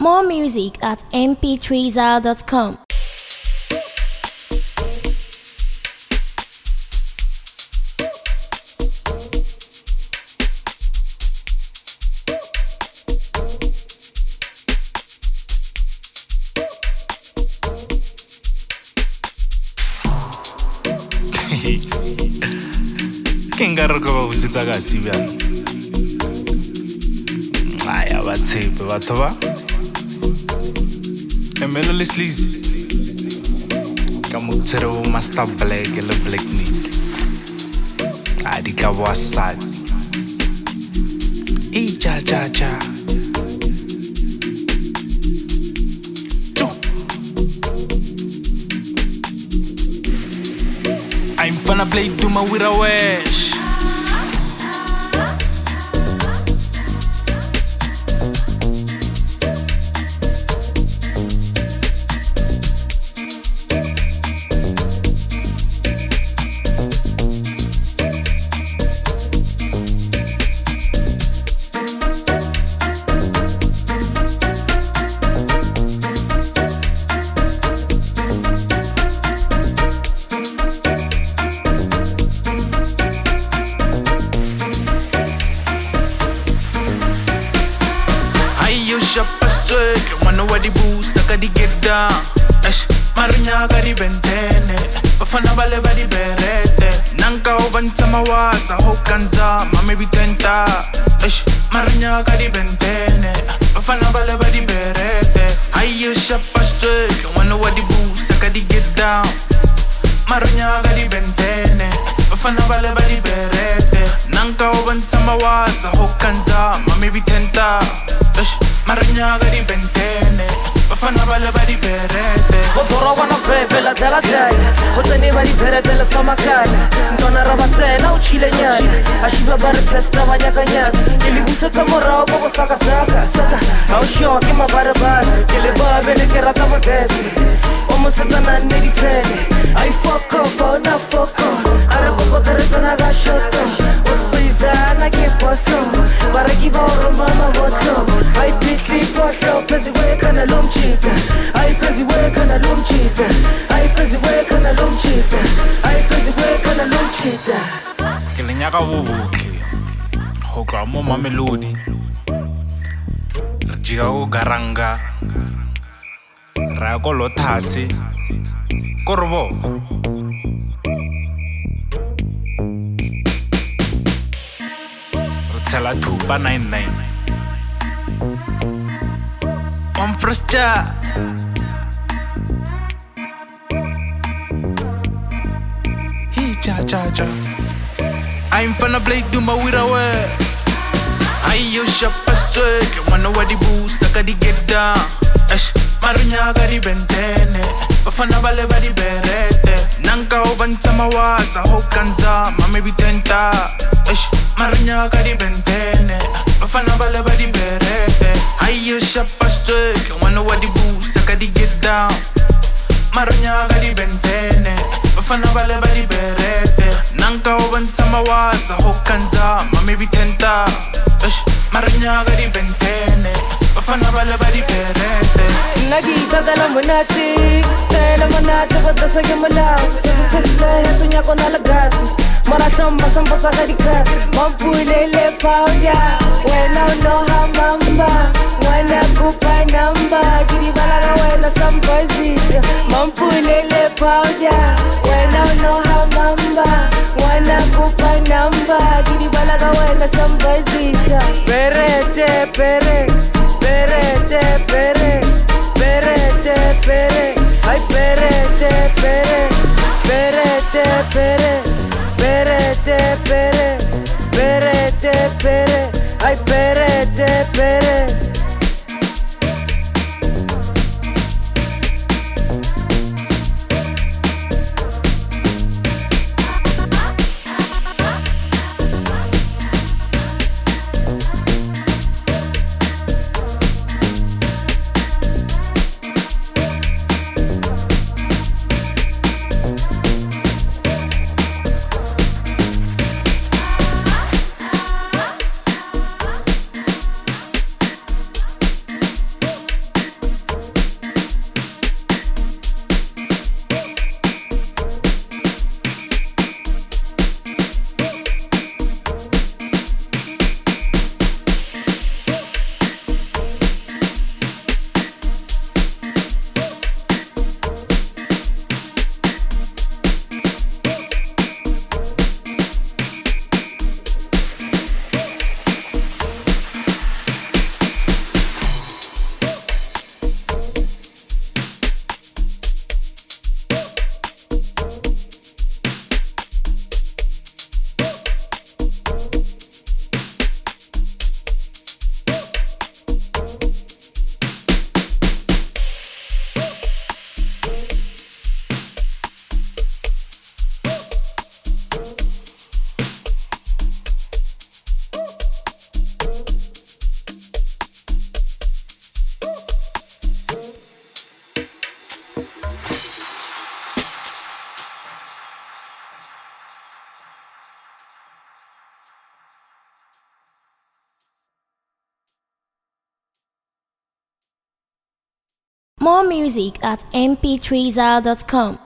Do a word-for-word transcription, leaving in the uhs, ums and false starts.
More music at m p three zal dot com. Kenga re go botsa ka sibya. Aya ba tshepe batho ba. Emelo le sleazy. Ka mo tsere o master black le black nick. A di ka wa sad. E cha cha cha. I'm gonna play Duma with a wish. Marinya gari bentene bafana bale badi berete nanka obanta mawasa hokanza mame bitenta esh Marinya gari bentene bafana bale badi berete ayo shapa straight wanna wadi boost sakadi get down Marinya gari bentene bafana bale badi berete nanka obanta mawasa hokanza mame bitenta esh Marinya gari bentene bafana bale badi berete Odora wana bebe la della della Hoteni badi berete la samakana Ndona rabatena uchile nyana Ashiba bare testa wanyaka nyaka Kili busa tamorao bobo saka saka saka Haushio kima bare bare Kili babe le kerata magesi Omo satana nedi fene I fuck up, oh na fuck up Are koko teresa naga shoto Ospiza na kiposo Bare kiba oro mama moto I pitli posho Pezi weka na lumchita I pezi weka na lumchita I pezi weka na lumchita I pezi weka na lumchita Kilinyaka bubuke Hoka mo mamelodi Jiga o garanga Rako lotasi Korbo Rutela tupa nine nine Om frustia He cha cha cha I'm finna play Duma with a way Ayo shapa straight wanna wadi boost sakadi get down Esh Marinya gari bentene bafana bale badi berete nanka obanta mawasa hokanza mame bitenta Esh Marinya gari bentene bafana bale badi berete Ayo shapa straight wanna wadi boost sakadi get down Marinya gari bentene bafana bale badi berete nanka obanta mawasa hokanza mame bitenta Esh Marinya gari bentene bafana bale badi berete Nagita dala monati Stella monati Wata sa gemala Sisle hesu nyako nalagati Mara shamba samba sa karika Mampulele pauja Wena unoha mamba Wena kupa namba Kiri balaga wena sambazisa Mampulele pauja Wena unoha mamba Wena kupa namba Kiri balaga wena sambazisa Perete, pere Perete, pere Perete, pere Ay perete, pere Perete, pere Perete, pere Perete, pere Ay perete, pere More music at m p three zal dot com.